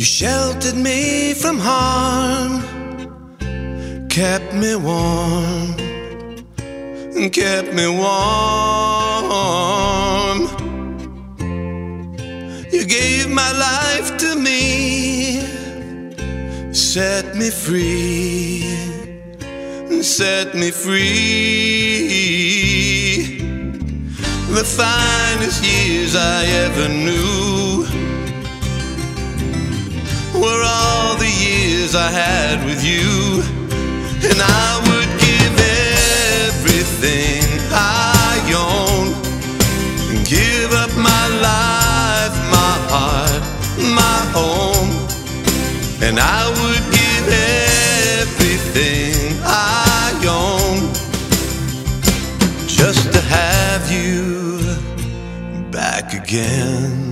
You sheltered me from harm, kept me warm, kept me warm. You gave my life to me, set me free, set me free. The finest years I ever knew were all the years I had with you. And I would give everything I own, give up my life, my heart, my home. And I would give everything I own just to have you back again.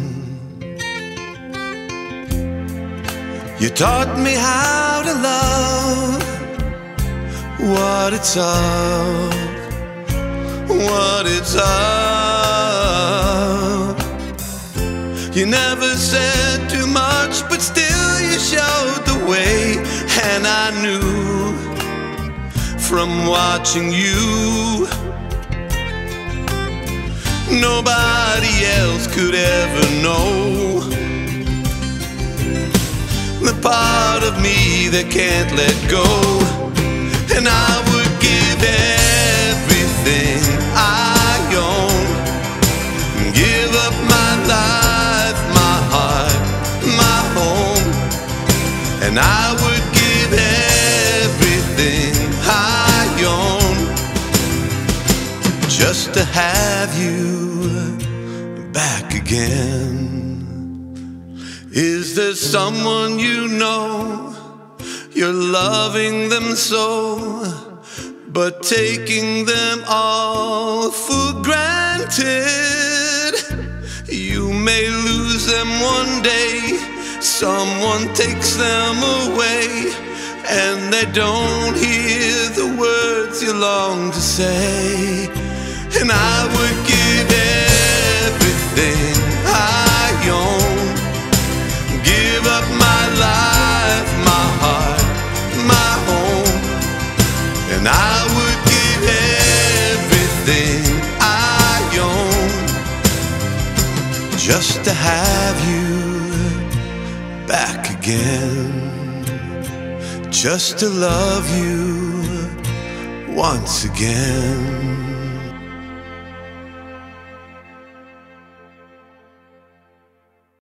You taught me how to love, what it's of, what it's of. You never said too much, but still you showed the way. And I knew from watching you, nobody else could ever know the part of me that can't let go. And I would give everything I own, give up my life, my heart, my home. And I would give everything I own just to have you back again. Is there someone you know, you're loving them so, but taking them all for granted? You may lose them one day, someone takes them away, and they don't hear the words you long to say. And I would give everything I own, give up my life, my heart, my home. And I would give everything I own just to have you back again, just to love you once again.